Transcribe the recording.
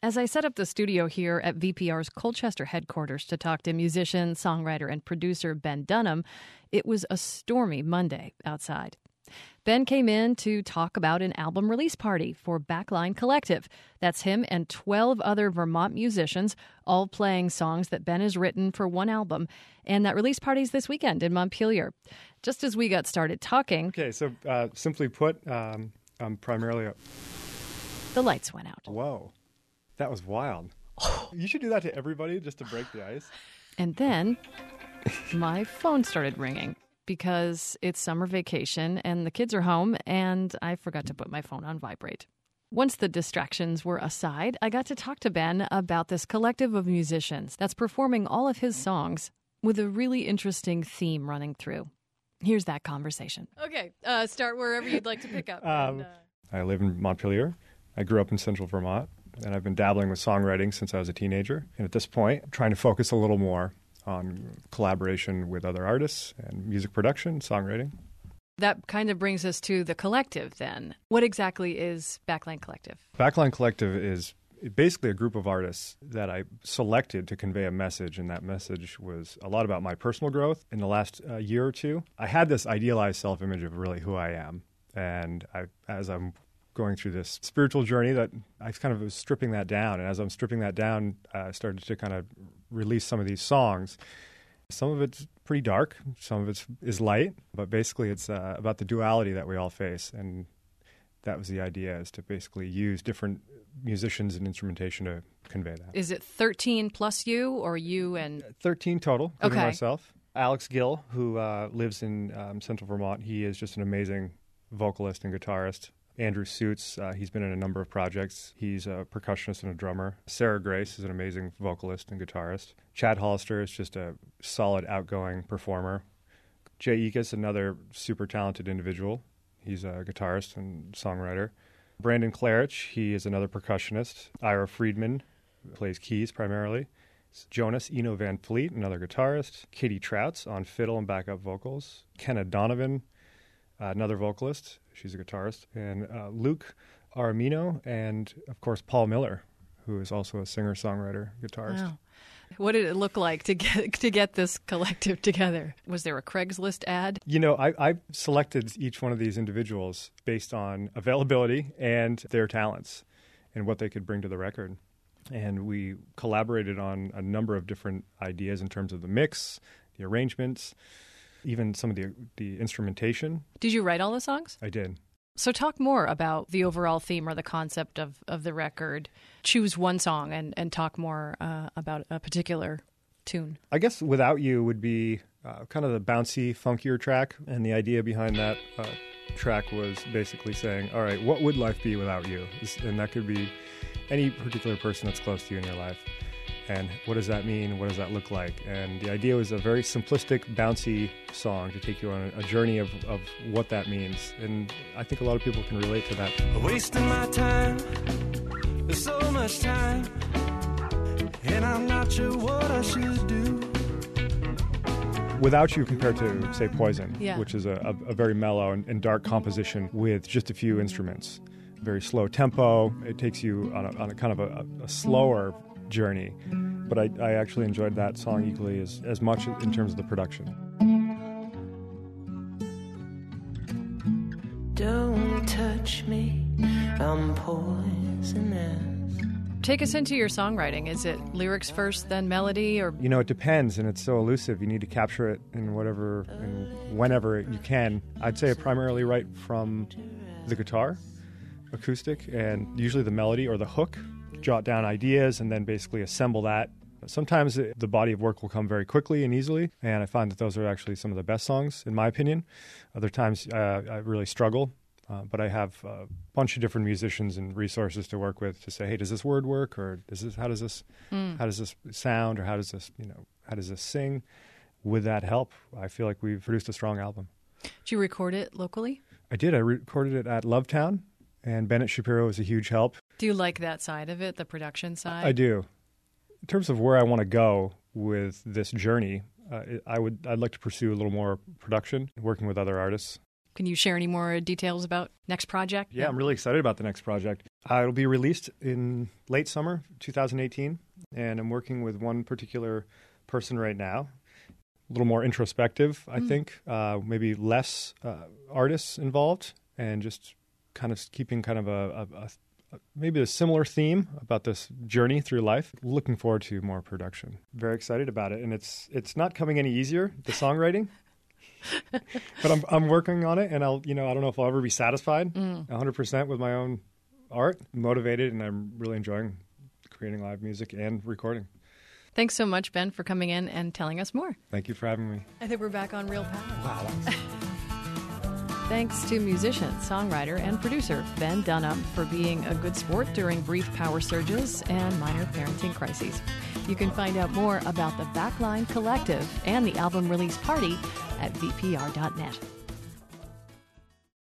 As I set up the studio here at VPR's Colchester headquarters to talk to musician, songwriter, and producer Ben Dunham, it was a stormy Monday outside. Ben came in to talk about an album release party for Backline Collective. That's him and 12 other Vermont musicians, all playing songs that Ben has written for one album. And that release party's this weekend in Montpelier. Just as we got started talking... Okay, so simply put, I'm primarily... The lights went out. Whoa. That was wild. You should do that to everybody just to break the ice. And then my phone started ringing because it's summer vacation and the kids are home and I forgot to put my phone on vibrate. Once the distractions were aside, I got to talk to Ben about this collective of musicians that's performing all of his songs with a really interesting theme running through. Here's that conversation. Okay, start wherever you'd like to pick up. I live in Montpelier. I grew up in central Vermont. And I've been dabbling with songwriting since I was a teenager. And at this point, trying to focus a little more on collaboration with other artists and music production, songwriting. That kind of brings us to the collective then. What exactly is Backline Collective? Backline Collective is basically a group of artists that I selected to convey a message, and that message was a lot about my personal growth in the last year or two. I had this idealized self-image of really who I am, and as I'm going through this spiritual journey that I kind of was stripping that down. And as I'm stripping that down, I started to kind of release some of these songs. Some of it's pretty dark, some of it is light, but basically it's about the duality that we all face. And that was the idea, is to basically use different musicians and instrumentation to convey that. Is it 13 plus you or you and... 13 total, including okay. myself. Alex Gill, who lives in central Vermont, he is just an amazing vocalist and guitarist. Andrew Suits, he's been in a number of projects. He's a percussionist and a drummer. Sarah Grace is an amazing vocalist and guitarist. Chad Hollister is just a solid, outgoing performer. Jay Ickes, another super talented individual. He's a guitarist and songwriter. Brandon Clarich, he is another percussionist. Ira Friedman plays keys primarily. Jonas Eno Van Fleet, another guitarist. Katie Trouts on fiddle and backup vocals. Kenna Donovan, another vocalist. She's a guitarist. And Luke Aramino and, of course, Paul Miller, who is also a singer-songwriter, guitarist. Wow. What did it look like to get this collective together? Was there a Craigslist ad? You know, I selected each one of these individuals based on availability and their talents and what they could bring to the record. And we collaborated on a number of different ideas in terms of the mix, the arrangements, even some of the instrumentation. Did you write all the songs? I did. So talk more about the overall theme or the concept of the record. Choose one song and talk more about a particular tune. I guess Without You would be kind of the bouncy, funkier track. And the idea behind that track was basically saying, all right, what would life be without you? And that could be any particular person that's close to you in your life. And what does that mean? What does that look like? And the idea was a very simplistic, bouncy song to take you on a journey of what that means. And I think a lot of people can relate to that. Wasting my time, there's so much time, and I'm not sure what I should do. Without You compared to, say, Poison, yeah. which is a very mellow and dark composition with just a few instruments. Very slow tempo. It takes you on a kind of a slower journey, but I actually enjoyed that song equally as much in terms of the production. Don't touch me, I'm poisonous. Take us into your songwriting. Is it lyrics first, then melody, or? You know, it depends, and it's so elusive. You need to capture it in whatever and whenever you can. I'd say I primarily write from the guitar, acoustic, and usually the melody or the hook. Jot down ideas and then basically assemble that. Sometimes the body of work will come very quickly and easily, and I find that those are actually some of the best songs, in my opinion. Other times I really struggle, but I have a bunch of different musicians and resources to work with to say, hey, does this word work, or how does this sound, or how does this sing? With that help, I feel like we've produced a strong album. Did you record it locally? I did. I recorded it at Lovetown, and Bennett Shapiro was a huge help. Do you like that side of it, the production side? I do. In terms of where I want to go with this journey, I'd like to pursue a little more production, working with other artists. Can you share any more details about next project? Yeah, I'm really excited about the next project. It'll be released in late summer 2018, and I'm working with one particular person right now. A little more introspective, I think, maybe less artists involved, and just kind of keeping kind of maybe a similar theme about this journey through life. Looking forward to more production. Very excited about it, and it's not coming any easier, the songwriting. But I'm working on it, and I don't know if I'll ever be satisfied 100% with my own art. I'm motivated, and I'm really enjoying creating live music and recording. Thanks so much, Ben, for coming in and telling us more. Thank you for having me. I think we're back on Real Power. Wow. Thanks to musician, songwriter, and producer Ben Dunham for being a good sport during brief power surges and minor parenting crises. You can find out more about the Backline Collective and the album release party at vpr.net.